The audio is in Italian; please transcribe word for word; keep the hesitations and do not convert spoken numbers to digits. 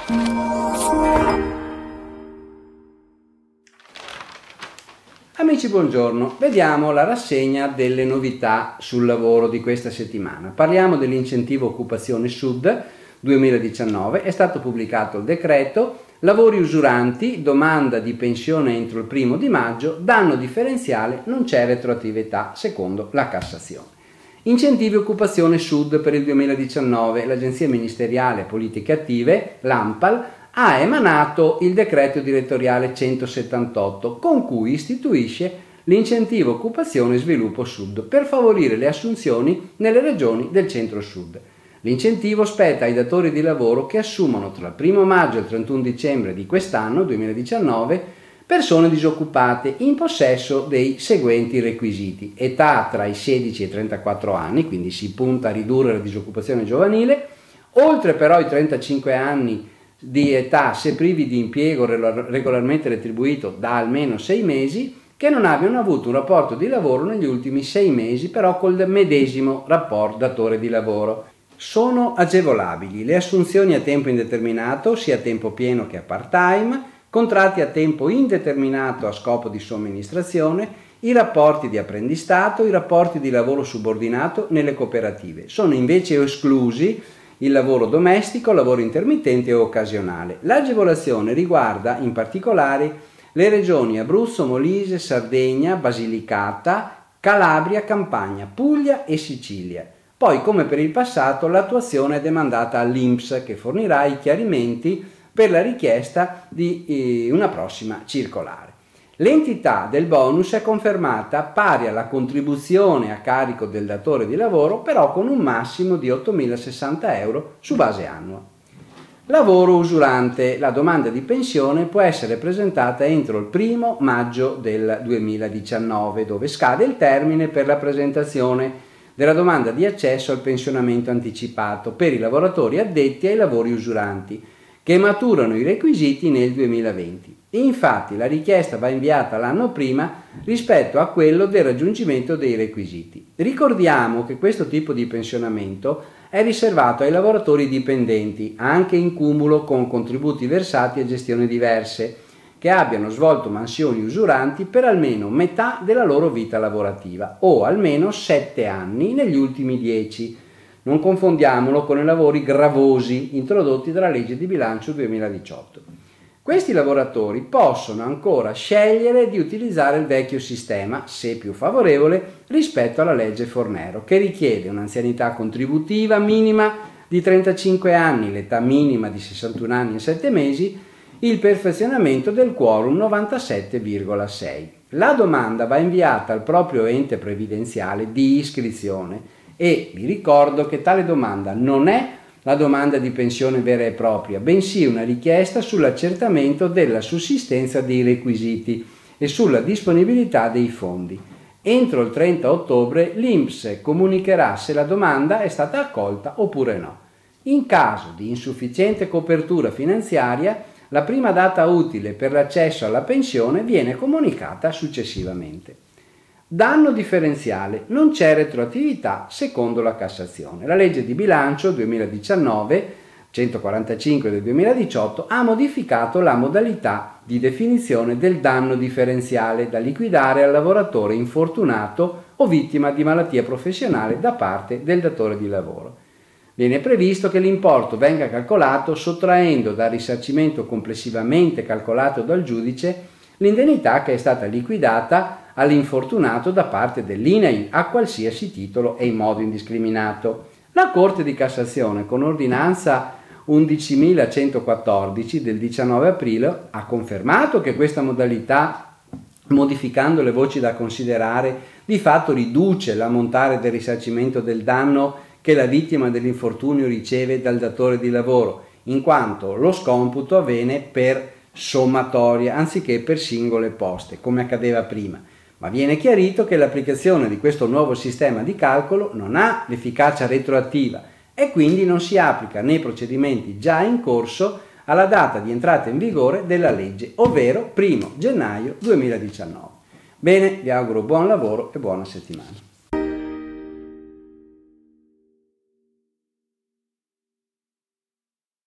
Amici, buongiorno. Vediamo la rassegna delle novità sul lavoro di questa settimana. Parliamo dell'incentivo Occupazione Sud duemiladiciannove. È stato pubblicato il decreto. Lavori usuranti, domanda di pensione entro il primo di maggio, danno differenziale, non c'è retroattività secondo la Cassazione. Incentivi Occupazione Sud per il duemiladiciannove. L'Agenzia Ministeriale Politiche Attive, l'ANPAL, ha emanato il decreto direttoriale centosettantotto con cui istituisce l'incentivo Occupazione Sviluppo Sud per favorire le assunzioni nelle regioni del centro-sud. L'incentivo spetta ai datori di lavoro che assumono tra il primo maggio e il trentuno dicembre di quest'anno, duemiladiciannove, persone disoccupate in possesso dei seguenti requisiti: età tra i sedici e i trentaquattro anni, quindi si punta a ridurre la disoccupazione giovanile, oltre però i trentacinque anni di età se privi di impiego regolarmente retribuito da almeno sei mesi, che non abbiano avuto un rapporto di lavoro negli ultimi sei mesi però col medesimo rapporto datore di lavoro. Sono agevolabili le assunzioni a tempo indeterminato, sia a tempo pieno che a part-time, contratti a tempo indeterminato a scopo di somministrazione, i rapporti di apprendistato, i rapporti di lavoro subordinato nelle cooperative. Sono invece esclusi il lavoro domestico, lavoro intermittente o occasionale. L'agevolazione riguarda in particolare le regioni Abruzzo, Molise, Sardegna, Basilicata, Calabria, Campania, Puglia e Sicilia. Poi, come per il passato, l'attuazione è demandata all'I N P S, che fornirà i chiarimenti per la richiesta di eh, una prossima circolare. L'entità del bonus è confermata pari alla contribuzione a carico del datore di lavoro, però con un massimo di ottomilasessanta euro su base annua. Lavoro usurante. La domanda di pensione può essere presentata entro il primo maggio del duemiladiciannove, dove scade il termine per la presentazione della domanda di accesso al pensionamento anticipato per i lavoratori addetti ai lavori usuranti, che maturano i requisiti nel duemilaventi. Infatti la richiesta va inviata l'anno prima rispetto a quello del raggiungimento dei requisiti. Ricordiamo che questo tipo di pensionamento è riservato ai lavoratori dipendenti, anche in cumulo con contributi versati a gestioni diverse, che abbiano svolto mansioni usuranti per almeno metà della loro vita lavorativa o almeno sette anni negli ultimi dieci. Non confondiamolo con i lavori gravosi introdotti dalla legge di bilancio duemiladiciotto. Questi lavoratori possono ancora scegliere di utilizzare il vecchio sistema, se più favorevole, rispetto alla legge Fornero, che richiede un'anzianità contributiva minima di trentacinque anni, l'età minima di sessantuno anni e sette mesi, il perfezionamento del quorum novantasette virgola sei. La domanda va inviata al proprio ente previdenziale di iscrizione e vi ricordo che tale domanda non è la domanda di pensione vera e propria, bensì una richiesta sull'accertamento della sussistenza dei requisiti e sulla disponibilità dei fondi. Entro il trenta ottobre l'I N P S comunicherà se la domanda è stata accolta oppure no. In caso di insufficiente copertura finanziaria, la prima data utile per l'accesso alla pensione viene comunicata successivamente. Danno differenziale. Non c'è retroattività secondo la Cassazione. La legge di bilancio duemiladiciannove, centoquarantacinque del duemiladiciotto, ha modificato la modalità di definizione del danno differenziale da liquidare al lavoratore infortunato o vittima di malattia professionale da parte del datore di lavoro. Viene previsto che l'importo venga calcolato sottraendo dal risarcimento complessivamente calcolato dal giudice l'indennità che è stata liquidata all'infortunato da parte dell'I N A I a qualsiasi titolo e in modo indiscriminato. La Corte di Cassazione, con ordinanza undicimilacentoquattordici del diciannove aprile, ha confermato che questa modalità, modificando le voci da considerare, di fatto riduce l'ammontare del risarcimento del danno che la vittima dell'infortunio riceve dal datore di lavoro, in quanto lo scomputo avviene per sommatoria anziché per singole poste, come accadeva prima. Ma viene chiarito che l'applicazione di questo nuovo sistema di calcolo non ha l'efficacia retroattiva e quindi non si applica nei procedimenti già in corso alla data di entrata in vigore della legge, ovvero primo gennaio duemiladiciannove. Bene, vi auguro buon lavoro e buona settimana.